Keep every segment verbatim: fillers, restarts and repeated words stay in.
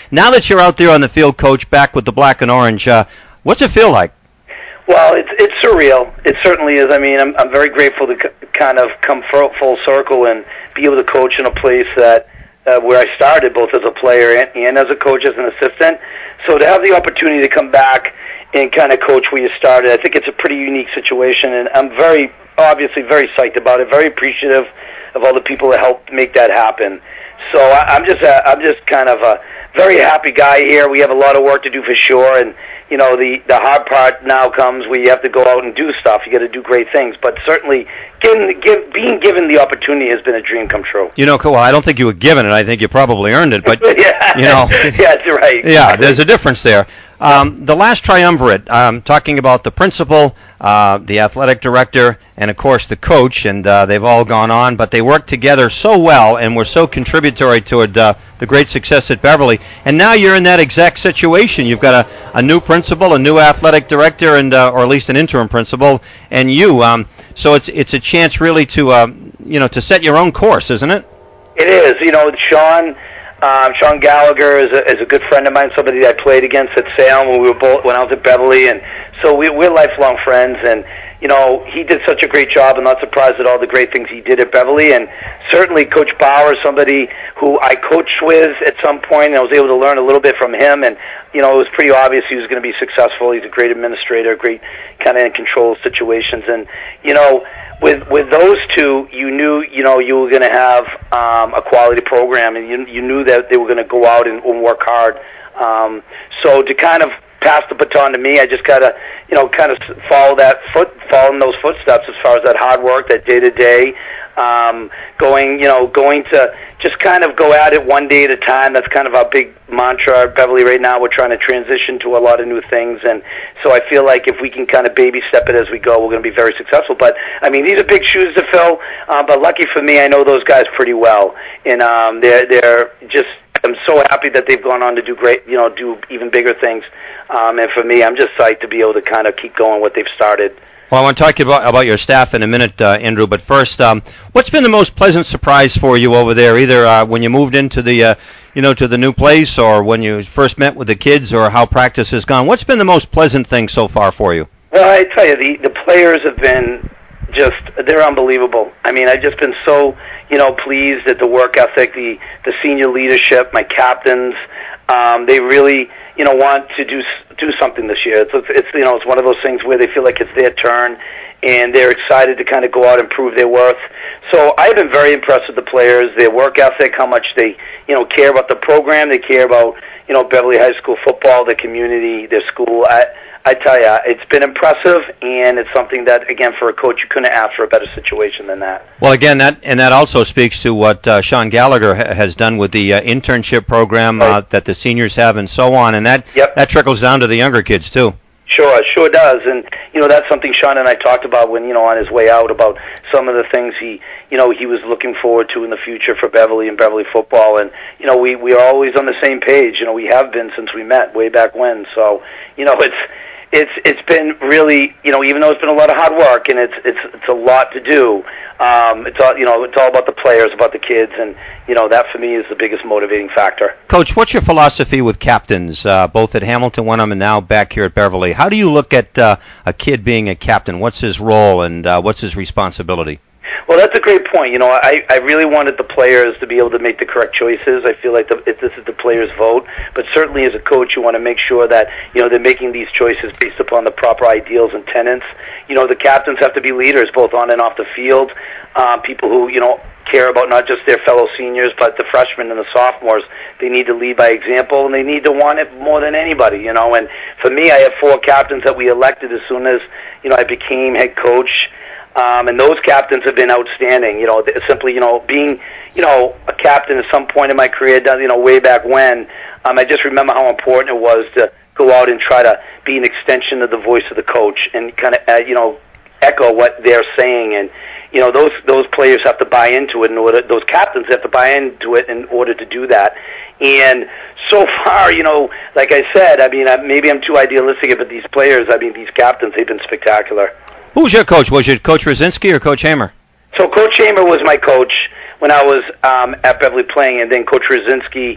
Now that you're out there on the field, Coach, back with the black and orange, uh, what's it feel like? Well, it's it's surreal. It certainly is. I mean, I'm I'm very grateful to c- kind of come full, full circle and be able to coach in a place that uh, where I started, both as a player and, and as a coach, as an assistant. So to have the opportunity to come back and kind of coach where you started, I think it's a pretty unique situation, and I'm very obviously very psyched about it. Very appreciative of all the people that helped make that happen. So I, I'm just a, I'm just kind of a very happy guy here. We have a lot of work to do for sure, and you know the the hard part now comes where you have to go out and do stuff. You got to do great things, but certainly getting, give, being given the opportunity has been a dream come true. You know, well, I don't think you were given it. I think you probably earned it, but yeah. you know, yeah, that's right. Yeah, there's a difference there. Um, the last triumvirate, um, talking about the principal, uh, the athletic director, and of course the coach, and uh, they've all gone on, but they worked together so well and were so contributory toward uh, the great success at Beverly. And now you're in that exact situation. You've got a, a new principal, a new athletic director, and uh, or at least an interim principal, and you. Um, so it's it's a chance really to uh, you know to set your own course, isn't it? It is. You know, Sean. Um, Sean Gallagher is a, is a good friend of mine, somebody that I played against at Salem when we were both when I was at Beverly, and so we, we're lifelong friends. And you know, he did such a great job. I'm not surprised at all the great things he did at Beverly. And certainly, Coach Bauer, somebody who I coached with at some point, and I was able to learn a little bit from him. And you know, it was pretty obvious he was going to be successful. He's a great administrator, great kind of in control of situations, and you know. With with those two, you knew you know you were going to have um, a quality program, and you you knew that they were going to go out and, and work hard. Um, so to kind of pass the baton to me, I just got to you know kind of follow that foot, follow in those footsteps as far as that hard work, that day to day, going you know going to just kind of go at it one day at a time. That's kind of our big mantra at Beverly right now. We're trying to transition to a lot of new things, and so I feel like if we can kind of baby step it as we go, we're going to be very successful. But I mean, these are big shoes to fill. Uh, but lucky for me, I know those guys pretty well, and um, they're they're just. I'm so happy that they've gone on to do great, you know, do even bigger things. Um, and for me, I'm just psyched to be able to kind of keep going what they've started. Well, I want to talk about about your staff in a minute, uh, Andrew. But first, um, what's been the most pleasant surprise for you over there? Either uh, when you moved into the, uh, you know, to the new place, or when you first met with the kids, or how practice has gone. What's been the most pleasant thing so far for you? Well, I tell you, the the players have been just they're unbelievable. I mean, I've just been so you know pleased at the work ethic, the the senior leadership, my captains. Um, they really you know want to do do something this year. It's, it's you know it's one of those things where they feel like it's their turn, and they're excited to kind of go out and prove their worth. So I've been very impressed with the players, their work ethic, how much they you know care about the program, they care about you know Beverly High School football, their community, their school. I, I tell you, it's been impressive, and it's something that, again, for a coach, you couldn't ask for a better situation than that. Well, again, that and that also speaks to what uh, Sean Gallagher ha- has done with the uh, internship program right. uh, that the seniors have, and so on, and that yep. that trickles down to the younger kids too. Sure, sure does, and you know that's something Sean and I talked about when you know on his way out about some of the things he you know he was looking forward to in the future for Beverly and Beverly football, and you know we we are always on the same page. You know we have been since we met way back when. So you know it's. It's it's been really you know even though it's been a lot of hard work and it's it's it's a lot to do. Um, it's all you know it's all about the players, about the kids, and you know that for me is the biggest motivating factor. Coach, what's your philosophy with captains, uh, both at Hamilton Wenham and now back here at Beverly? How do you look at uh, a kid being a captain? What's his role and uh, what's his responsibility? Well, that's a great point. You know, I, I really wanted the players to be able to make the correct choices. I feel like the, it, this is the players' vote, but certainly as a coach, you want to make sure that you know they're making these choices based upon the proper ideals and tenets. You know, the captains have to be leaders, both on and off the field. Uh, people who you know care about not just their fellow seniors, but the freshmen and the sophomores. They need to lead by example, and they need to want it more than anybody. You know, and for me, I have four captains that we elected as soon as you know I became head coach. Um, and those captains have been outstanding. You know, simply, you know, being, you know, a captain at some point in my career, you know, way back when, um, I just remember how important it was to go out and try to be an extension of the voice of the coach and kind of, uh, you know, echo what they're saying. And, you know, those those players have to buy into it in order, those captains have to buy into it in order to do that. And so far, you know, like I said, I mean, maybe I'm too idealistic, but these players, I mean, these captains, they've been spectacular. Who was your coach? Was it Coach Rosinski or Coach Hamer? So Coach Hamer was my coach when I was um, at Beverly playing, and then Coach Rosinski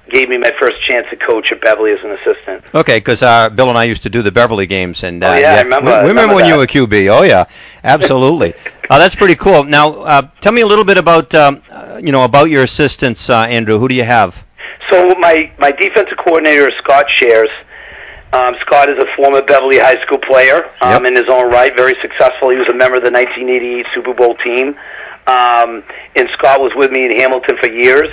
gave me my first chance to coach at Beverly as an assistant. Okay, because uh, Bill and I used to do the Beverly games, and uh, oh, yeah, yeah, I remember. We, we I remember, remember when that. you were Q B. Oh yeah, absolutely. uh, that's pretty cool. Now, uh, tell me a little bit about um, uh, you know about your assistants, uh, Andrew. Who do you have? So my my defensive coordinator is Scott Shares. Um, Scott is a former Beverly High School player um, Yep. in his own right, very successful. He was a member of the nineteen eighty-eight Super Bowl team. Um, and Scott was with me in Hamilton for years.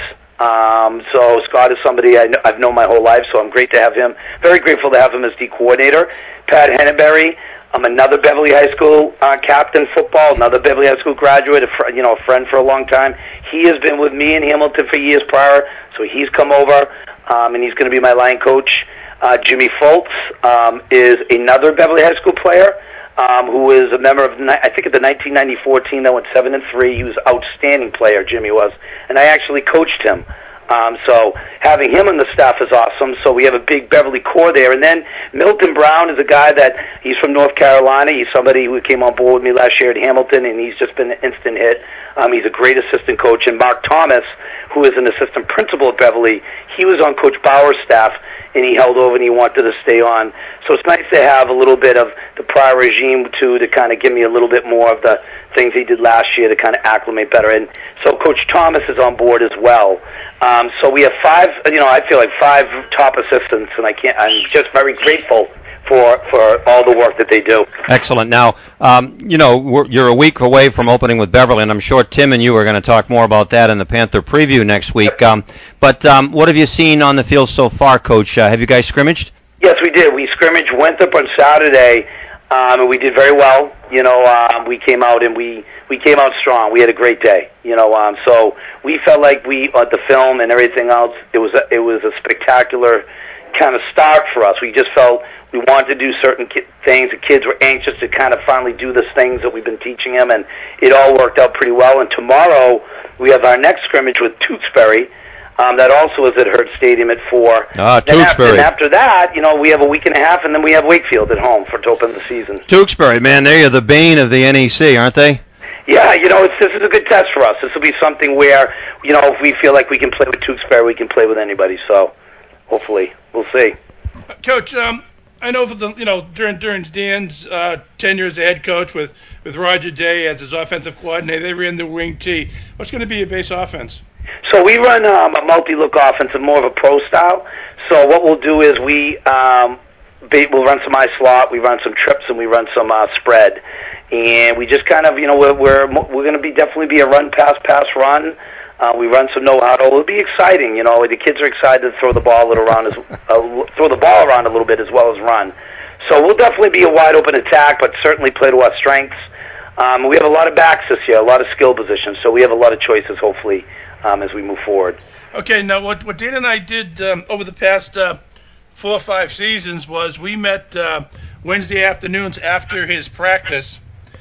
Um, so Scott is somebody I know, I've known my whole life, so I'm great to have him. Very grateful to have him as D coordinator. Pat Henneberry, um, another Beverly High School uh, captain football, another Beverly High School graduate, a fr- you know, a friend for a long time. He has been with me in Hamilton for years prior, so he's come over, um, and he's going to be my line coach. Uh, Jimmy Foltz um, is another Beverly High School player. Um, who is a member of, I think, of the nineteen ninety-four team that went seven and three. He was an outstanding player, Jimmy was, and I actually coached him. Um, so having him on the staff is awesome. So we have a big Beverly core there. And then Milton Brown is a guy that he's from North Carolina. He's somebody who came on board with me last year at Hamilton, and he's just been an instant hit. Um, he's a great assistant coach. And Mark Thomas, who is an assistant principal at Beverly, he was on Coach Bauer's staff, and he held over and he wanted to stay on. So it's nice to have a little bit of the prior regime, too, to kind of give me a little bit more of the things he did last year to kind of acclimate better. And so Coach Thomas is on board as well. Um, so we have five, you know, I feel like five top assistants, and I can't, I'm just very grateful for for all the work that they do. Excellent. Now, um, you know, we're, you're a week away from opening with Beverly, and I'm sure Tim and you are going to talk more about that in the Panther preview next week. Um, but um, what have you seen on the field so far, Coach? Uh, have you guys scrimmaged? Yes, we did. We scrimmaged, went up on Saturday, um, and we did very well. You know, um, we came out and we, we came out strong. We had a great day. You know, um, so we felt like we, uh, the film and everything else, it was a, it was a spectacular kind of start for us. We just felt we wanted to do certain ki- things. The kids were anxious to kind of finally do the things that we've been teaching them, and it all worked out pretty well. And tomorrow we have our next scrimmage with Tewksbury. Um, that also is at Hurt Stadium at four. Ah, Then after, Tewksbury. and after that, you know, we have a week and a half, and then we have Wakefield at home for to open the season. Tewksbury, man, they are the bane of the N E C, aren't they? Yeah, you know, it's, this is a good test for us. This will be something where, you know, if we feel like we can play with Tewksbury, we can play with anybody. So, hopefully, we'll see. Coach, um, I know for the you know during during Dan's uh, tenure as a head coach with, with Roger Day as his offensive coordinator, they ran the wing T. What's going to be your base offense? So we run um, a multi-look offense, and more of a pro style. So what we'll do is we um, be, we'll run some I slot, we run some trips, and we run some uh, spread. And we just kind of, you know, we're we're, we're going to be definitely be a run, pass, pass, run. Uh, we run some no huddle. It'll be exciting, you know. The kids are excited to throw the ball a little around, as, uh, throw the ball around a little bit as well as run. So we'll definitely be a wide open attack, but certainly play to our strengths. Um, we have a lot of backs this year, a lot of skill positions, so we have a lot of choices, hopefully, um, as we move forward. Okay, now what what Dan and I did um, over the past uh, four or five seasons was we met uh, Wednesday afternoons after his practice,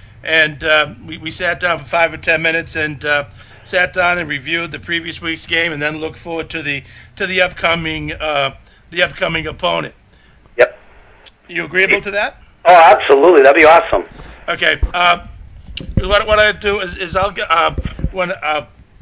and uh, we, we sat down for five or ten minutes and uh, sat down and reviewed the previous week's game, and then looked forward to the to the upcoming uh, the upcoming opponent. Yep. You agreeable to that? Oh, absolutely. That'd be awesome. Okay. Uh, what what I do is, is I'll get uh, when uh,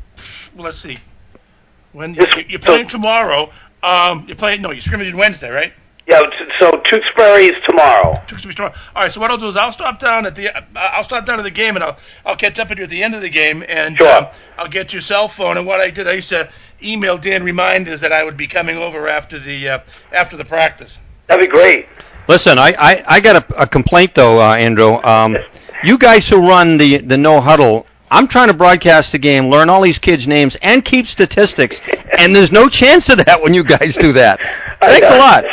let's see when you, you're playing tomorrow. Um, you're playing no, you're scrimmaging Wednesday, right? Yeah. t- So Tewksbury is tomorrow. Tewksbury's tomorrow. All right. So what I'll do is I'll stop down at the uh, I'll stop down at the game and I'll I'll catch up with you at the end of the game and Sure. uh, I'll get your cell phone. And what I did, I used to email Dan reminders that I would be coming over after the uh, after the practice. That'd be great. Listen, I, I, I got a, a complaint, though, uh, Andrew. Um, you guys who run the, the no huddle, I'm trying to broadcast the game, learn all these kids' names, and keep statistics, and there's no chance of that when you guys do that. Thanks a lot.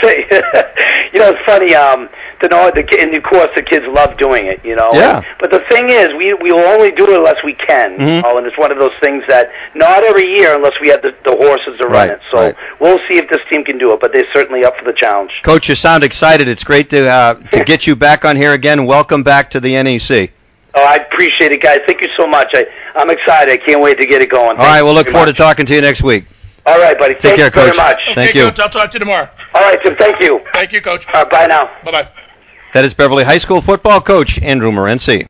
You know, it's funny. Um, to know the ki- and of course the kids love doing it. You know. Yeah. And, but the thing is, we we will only do it unless we can. Mm-hmm. You know, and it's one of those things that not every year unless we have the, the horses to run Right, it. So right. we'll see if this team can do it. But they're certainly up for the challenge. Coach, you sound excited. It's great to uh, to get you back on here again. Welcome back to the N E C. Oh, I appreciate it, guys. Thank you so much. I I'm excited. I can't wait to get it going. All right, we'll look forward to talking to you next week. All right, buddy. Take Thank care, you very Coach. much. Okay, Thank you. Coach, I'll talk to you tomorrow. All right, Tim. Thank you. Thank you, Coach. All right, bye now. Bye bye. That is Beverly High School football coach Andrew Morency.